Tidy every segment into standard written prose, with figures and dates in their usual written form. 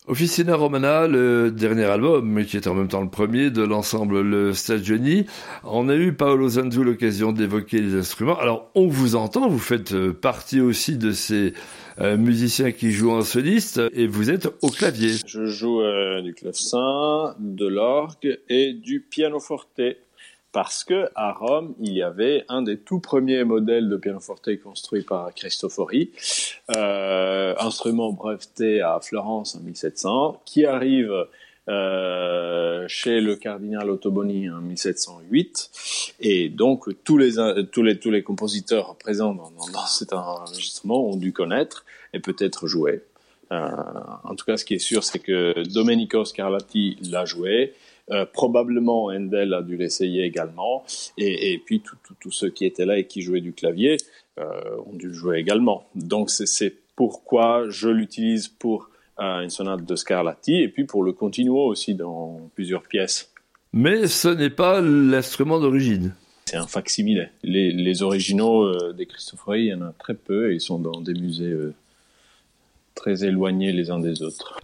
Officina Romana, le dernier album, mais qui est en même temps le premier de l'ensemble Le Stagioni. On a eu, Paolo Zanzu, l'occasion d'évoquer les instruments. Alors, on vous entend, vous faites partie aussi de ces musiciens qui jouent en soliste, et vous êtes au clavier. Je joue du clavecin, de l'orgue et du pianoforte. Parce que à Rome, il y avait un des tout premiers modèles de pianoforte construit par Cristofori, instrument breveté à Florence en 1700, qui arrive chez le cardinal Ottoboni en 1708, et donc tous les compositeurs présents dans cet enregistrement ont dû connaître et peut-être jouer. En tout cas, ce qui est sûr, c'est que Domenico Scarlatti l'a joué. Probablement Handel a dû l'essayer également, et puis tous ceux qui étaient là et qui jouaient du clavier ont dû le jouer également. Donc c'est pourquoi je l'utilise pour une sonate de Scarlatti, et puis pour le continuo aussi dans plusieurs pièces. Mais ce n'est pas l'instrument d'origine. C'est un facsimilé. Les originaux des Cristofori, il y en a très peu, et ils sont dans des musées très éloignés les uns des autres.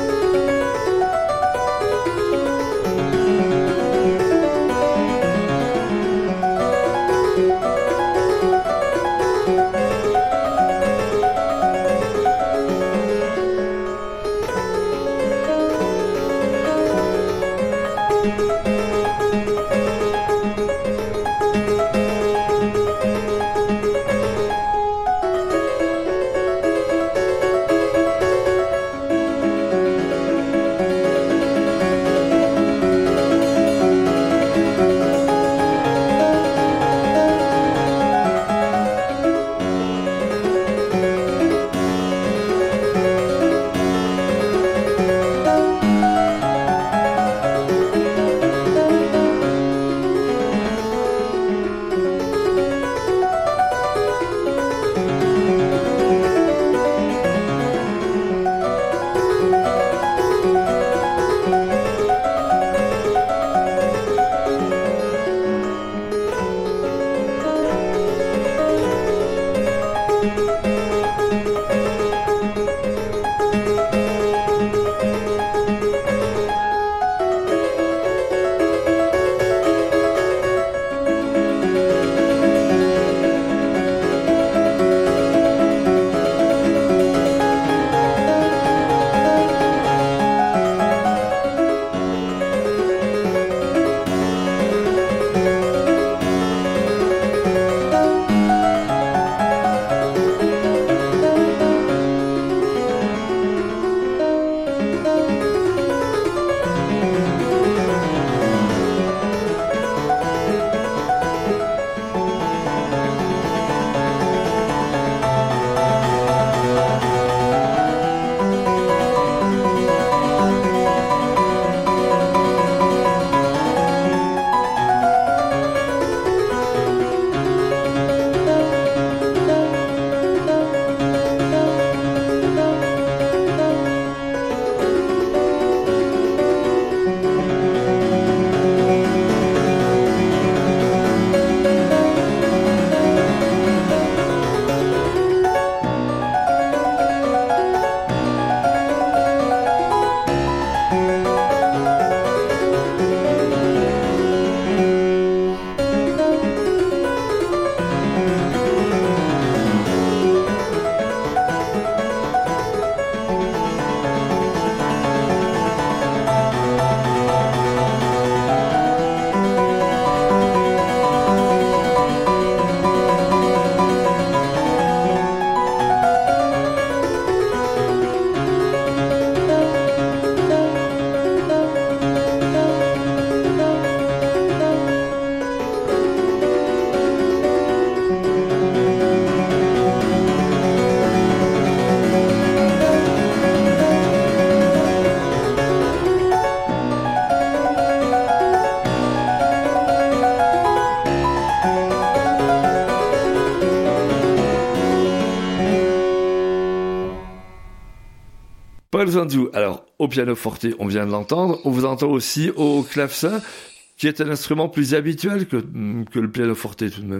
Paolo Zanzu, alors au pianoforte, on vient de l'entendre, on vous entend aussi au clavecin, qui est un instrument plus habituel que le pianoforte tout de même.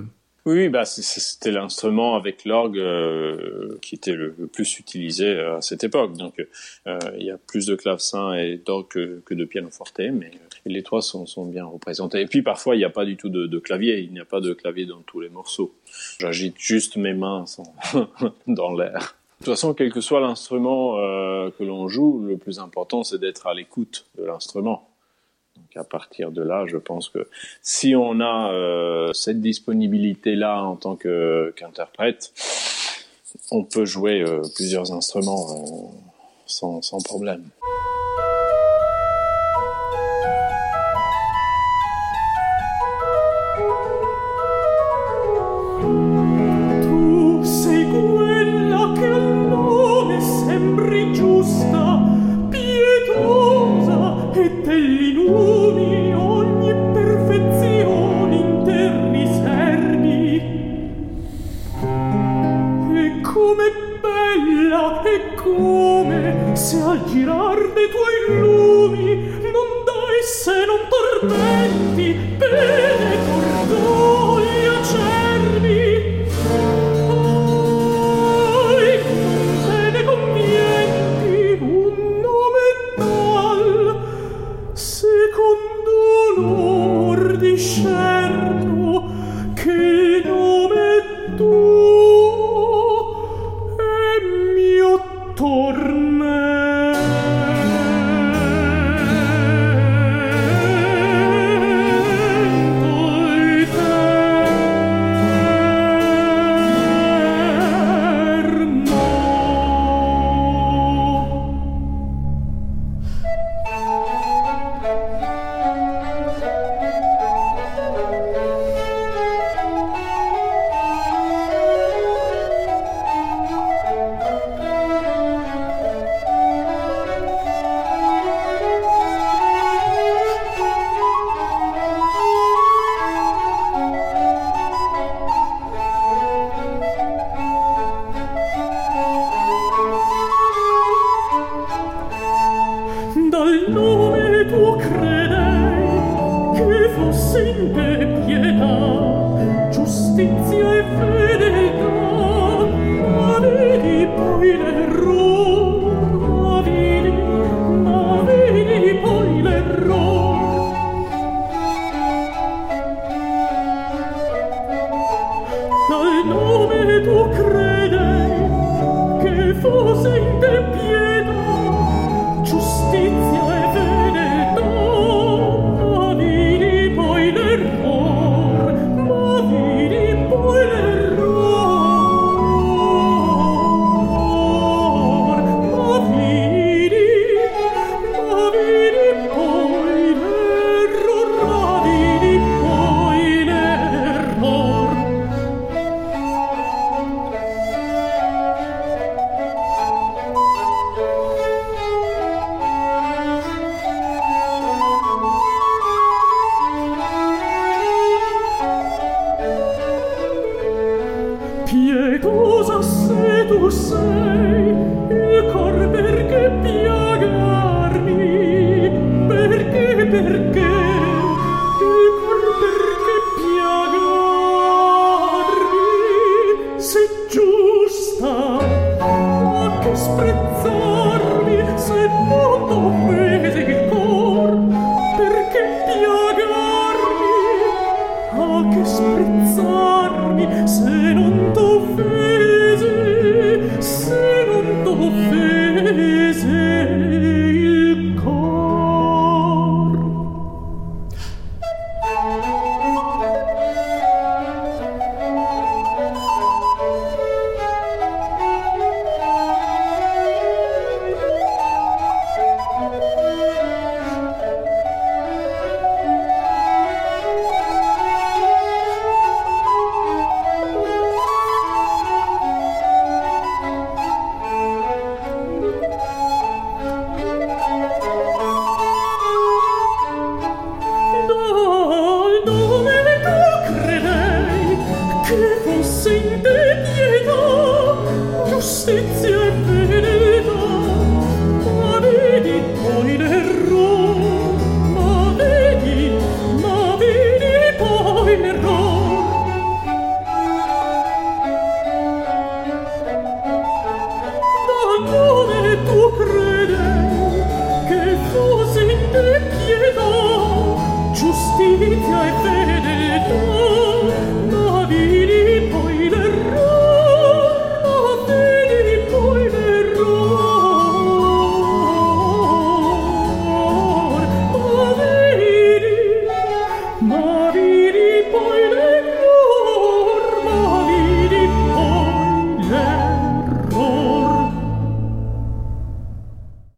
Oui, bah c'était l'instrument avec l'orgue qui était le plus utilisé à cette époque. Donc il y a plus de clavecin et d'orgue que de pianoforte, mais les trois sont bien représentés. Et puis parfois il n'y a pas du tout de clavier, il n'y a pas de clavier dans tous les morceaux. J'agite juste mes mains dans l'air. De toute façon, quel que soit l'instrument que l'on joue, le plus important c'est d'être à l'écoute de l'instrument. Donc à partir de là, je pense que si on a cette disponibilité-là en tant qu'interprète, on peut jouer plusieurs instruments sans problème. Tu sei quella che al nome sembri giusta, pietosa e dell'inumi ogni perfezione in te riservi. E come bella, e come se al girar dei tuoi lumi non dai se non tormenti, bene cordoglio acerbi. Ai, non te ne convienti un nome tal, secondo l'or discerno che il nome tuo è mio dal nome tuo credei che fosse in te